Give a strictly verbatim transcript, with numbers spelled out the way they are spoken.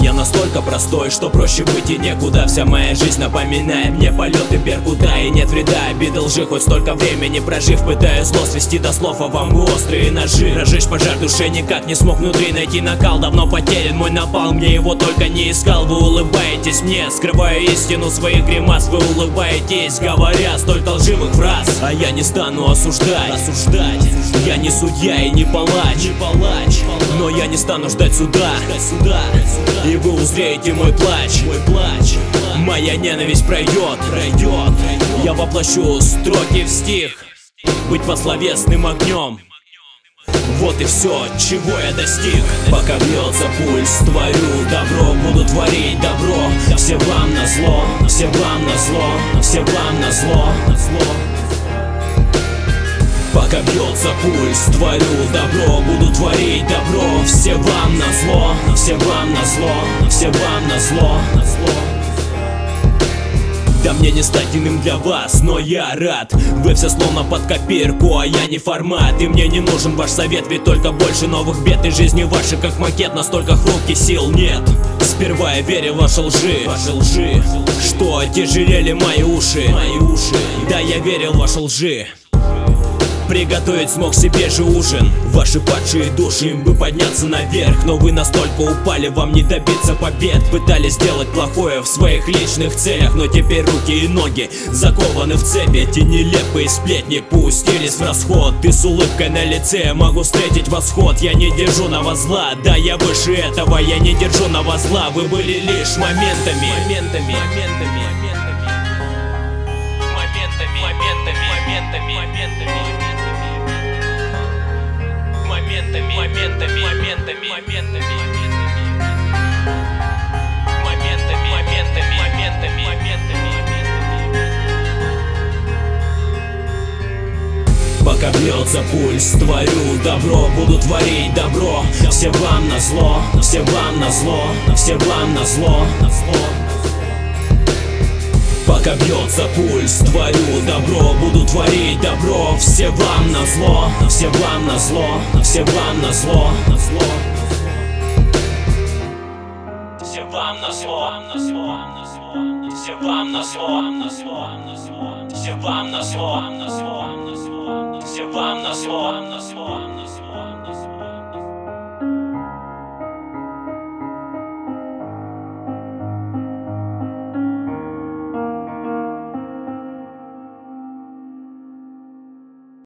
Я настолько простой, что проще быть и некуда. Вся моя жизнь напоминает мне полеты Беркута. И нет вреда, обиды лжи, хоть столько времени прожив, пытаюсь зло свести до слов, а вам бы острые ножи. Разжечь пожар в душе никак не смог внутри найти накал. Давно потерян мой напал, мне его только не искал. Вы улыбаетесь мне, скрываю истину своих гримас. Вы улыбаетесь, говоря столько лживых фраз. А я не стану осуждать, осуждать. Я не судья и не палач, не палач. Но я не стану ждать суда, суда. И вы узреете мой плач, мой плач. Моя ненависть пройдет, пройдет. Я воплощу строки в стих. Быть пословесным огнем. Вот и все, чего я достиг. Пока бьется пульс, творю добро, буду творить добро. Все вам назло, все вам назло, все вам назло. Пока бьется пульс, творю добро, буду творить добро. Все вам назло, все вам назло, все вам назло. Да мне не стать иным для вас, но я рад. Вы все словно под копирку, а я не формат. И мне не нужен ваш совет, ведь только больше новых бед. И жизни ваши как макет, настолько хрупких сил нет. Сперва я верил в ваши лжи, ваши лжи, что отяжелели мои уши, мои уши. Да, я верил в ваши лжи. Приготовить смог себе же ужин. Ваши падшие души, им бы подняться наверх. Но вы настолько упали, вам не добиться побед. Пытались сделать плохое в своих личных целях, но теперь руки и ноги закованы в цепи. Эти нелепые сплетни пустились в расход. И с улыбкой на лице могу встретить восход. Я не держу на вас зла, да я выше этого. Я не держу на вас зла, вы были лишь моментами, моментами, моментами, моментами, моментами, моментами, моментами. Моментами, моментами, моментами, моментами, моментами, моментами, моментами, моментами. Пока бьется пульс, творю добро, буду творить добро. Все вам назло, все вам назло, все вам назло. Пока бьется пульс, творю добро, буду творить добро. Все вам назло, все вам назло, все вам назло. Все вам назло, все вам назло, все вам назло, все вам назло.